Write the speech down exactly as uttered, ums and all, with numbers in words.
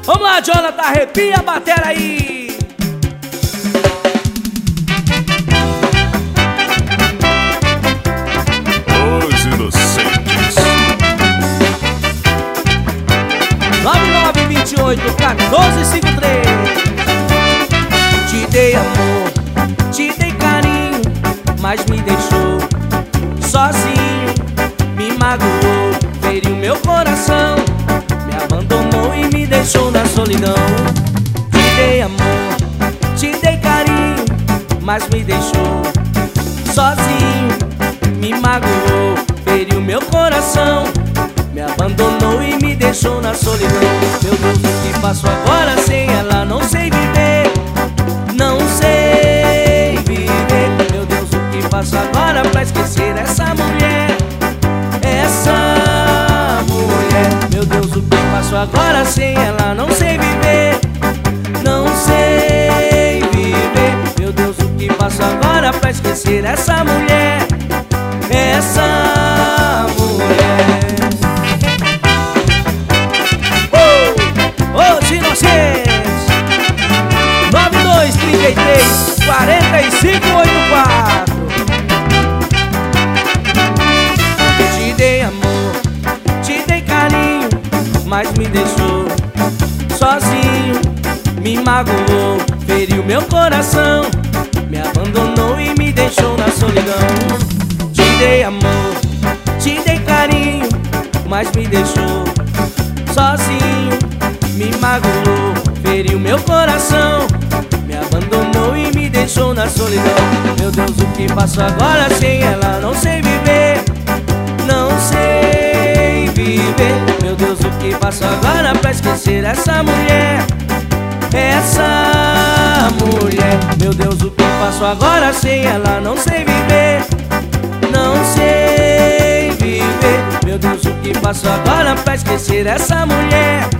Vamos lá, Jonathan, arrepia a batera aí. Os Inocentes. nove nove dois oito, um quatro cinco três. Te dei amor, te dei carinho, mas me deixou sozinho. Me magoou, feriu meu coração, me abandonou e me deixou na solidão. Te dei amor, te dei carinho, mas me deixou sozinho. Me magoou, feriu meu coração, me abandonou e me deixou na solidão. Meu Deus, o que faço agora sem ela? Não sei viver, não sei viver. Meu Deus, o que faço agora pra esquecer essa mulher, essa mulher? Meu Deus, o que faço agora sem ela? Não sei viver, não sei viver. Meu Deus, o que faço agora pra esquecer essa mulher, essa mulher? Os Inocentes. Nove dois três três, quatro cinco oito quatro. Te dei amor, te dei carinho, mas me deixou sozinho. Me magoou, feriu meu coração, me abandonou e me deixou na solidão. Te dei amor, te dei carinho, mas me deixou sozinho. Me magoou, feriu meu coração, me abandonou e me deixou na solidão. Meu Deus, o que faço agora sem ela? Não sei viver, não sei viver. Meu Deus, o que faço agora pra esquecer essa mulher, essa mulher? Meu Deus, o que faço agora sem ela? Não sei viver, não sei viver. Meu Deus, o que faço agora pra esquecer essa mulher,